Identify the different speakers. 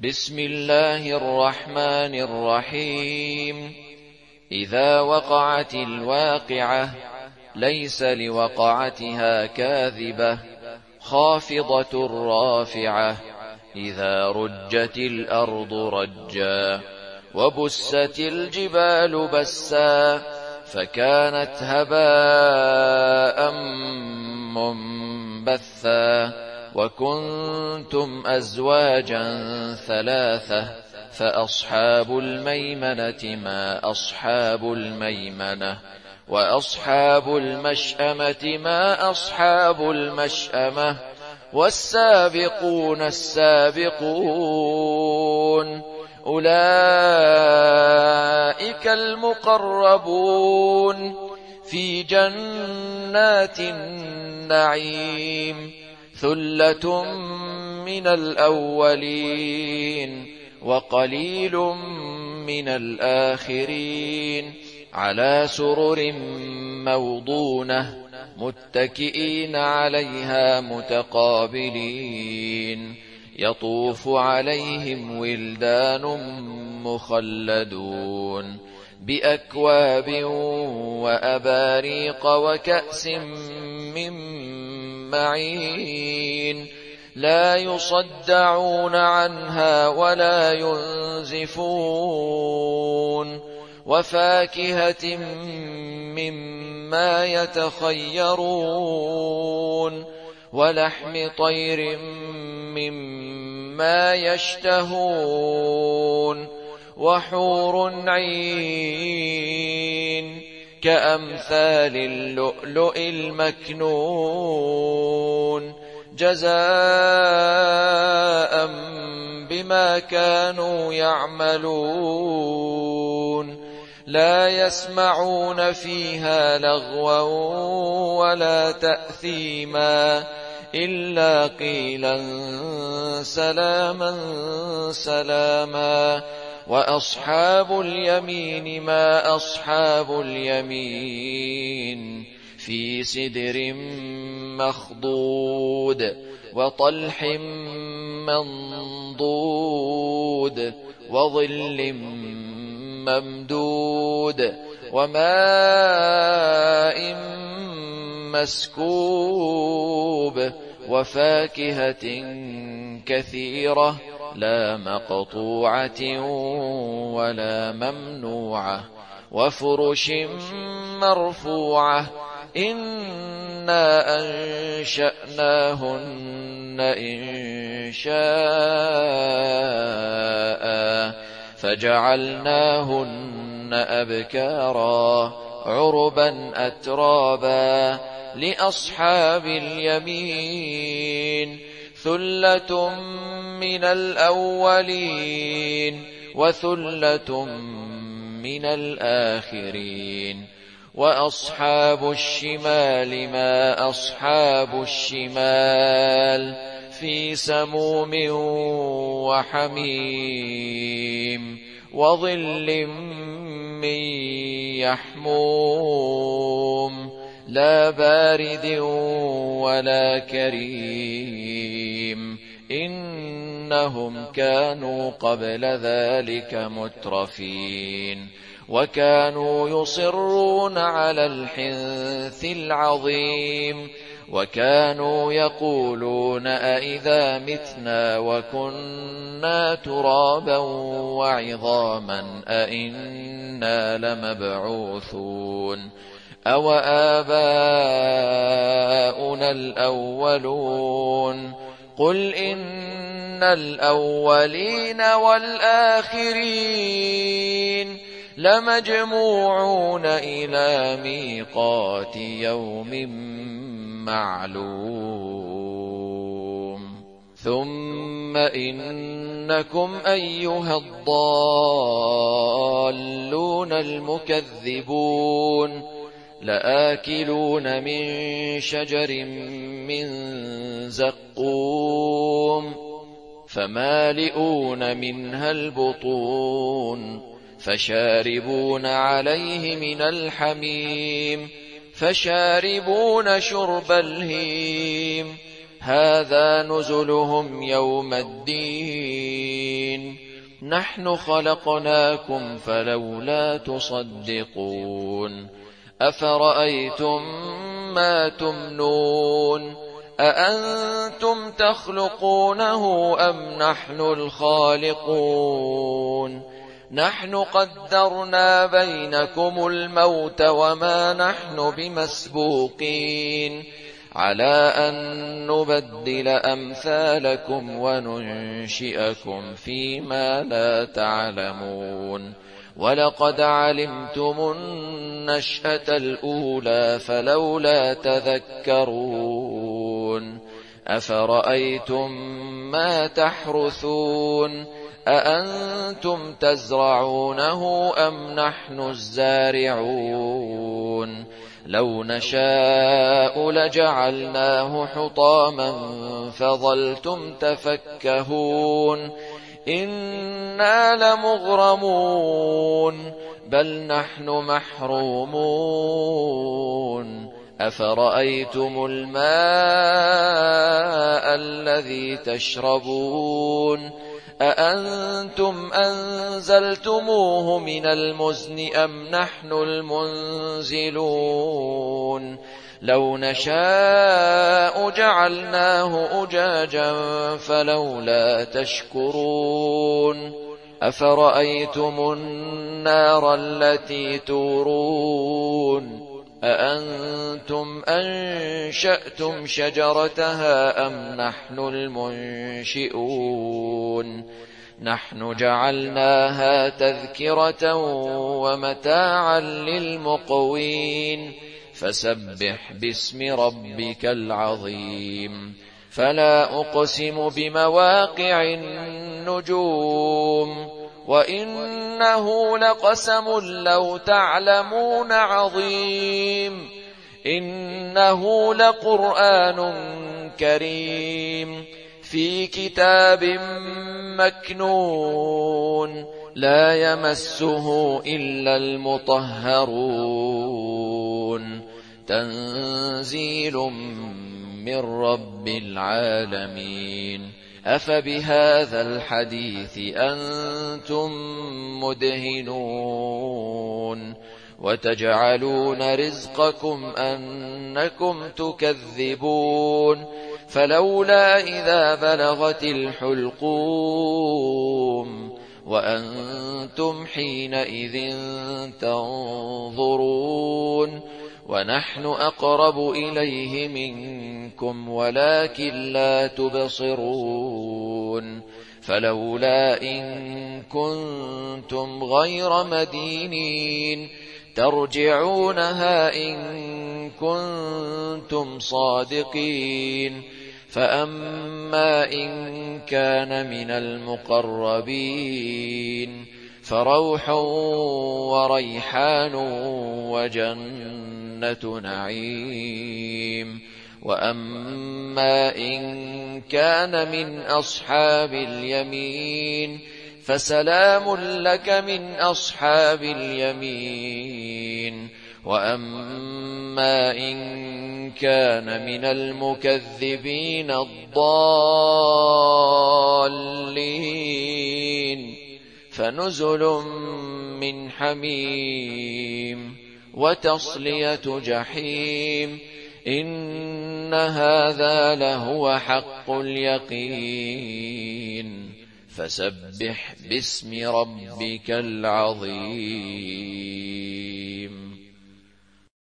Speaker 1: بسم الله الرحمن الرحيم. إذا وقعت الواقعة ليس لوقعتها كاذبة خافضة رافعة إذا رجت الأرض رجا وبست الجبال بسا فكانت هباء منبثا وكنتم أزواجا ثلاثة فأصحاب الميمنة ما أصحاب الميمنة وأصحاب المشأمة ما أصحاب المشأمة والسابقون السابقون أولئك المقربون في جنات النعيم ثلة من الأولين وقليل من الآخرين على سرر موضونة متكئين عليها متقابلين يطوف عليهم ولدان مخلدون بأكواب وأباريق وكأس من معين لا يصدعون عنها ولا ينزفون وفاكهة مما يتخيرون ولحم طير مما يشتهون وحور عين كأمثال اللؤلؤ المكنون جزاء بما كانوا يعملون لا يسمعون فيها لغوا ولا تأثيما إلا قيلا سلاما سلاما وأصحاب اليمين ما أصحاب اليمين في سدر مخضود وطلح منضود وظل ممدود وماء مسكوب وفاكهة كثيرة لا مقطوعة ولا ممنوعة وفرش مرفوعة إنا أنشأناهن إنشاء فجعلناهن أبكارا عربا أترابا لأصحاب اليمين ثلة من الأولين وثلة من الآخرين وأصحاب الشمال ما أصحاب الشمال في سموم وحميم وظل من يحموم لا بارد ولا كريم إنهم كانوا قبل ذلك مترفين وكانوا يصرون على الحنث العظيم وكانوا يقولون أئذا متنا وكنا ترابا وعظاما أئنا لمبعوثون أو آباؤنا الأولون قل إن الأولين والآخرين لمجموعون إلى ميقات يوم معلوم ثم إنكم أيها الضالون المكذبون لآكلون من شجر من زقوم فمالئون منها البطون فشاربون عليه من الحميم فشاربون شرب الهيم هذا نزلهم يوم الدين نحن خلقناكم فلولا تصدقون أفرأيتم ما تمنون أأنتم تخلقونه أم نحن الخالقون نحن قدرنا بينكم الموت وما نحن بمسبوقين على أن نبدل أمثالكم وننشئكم فيما لا تعلمون ولقد علمتم النشأة الأولى فلولا تذكرون أفرأيتم ما تحرثون أأنتم تزرعونه أم نحن الزارعون لو نشاء لجعلناه حطاما فظلتم تفكهون إنا لمغرمون بل نحن محرومون أفرأيتم الماء الذي تشربون أأنتم أنزلتموه من المزن أم نحن المنزلون لو نشاء جعلناه أجاجا فلولا تشكرون أفرأيتم النار التي تورون أأنتم أنشأتم شجرتها أم نحن المنشئون نحن جعلناها تذكرة ومتاعا للمقوين فسبح باسم ربك العظيم فلا أقسم بمواقع النجوم وإنه لقسم لو تعلمون عظيم إنه لقرآن كريم في كتاب مكنون لا يمسه إلا المطهرون تنزيل من رب العالمين أفبهذا الحديث أنتم مدهنون وتجعلون رزقكم أنكم تكذبون فلولا إذا بلغت الحلقوم وأنتم حينئذ تنظرون ونحن أقرب إليه منكم ولكن لا تبصرون فلولا إن كنتم غير مدينين ترجعونها إن كنتم صادقين فأما إن كان من المقربين فروح وريحان وجنة نعيم وأما إن كان من أصحاب اليمين فسلام لك من أصحاب اليمين وأما إن كان من المكذبين الضالين فنزل من حميم وتصلية جحيم إن هذا لهو حق اليقين فسبح باسم ربك العظيم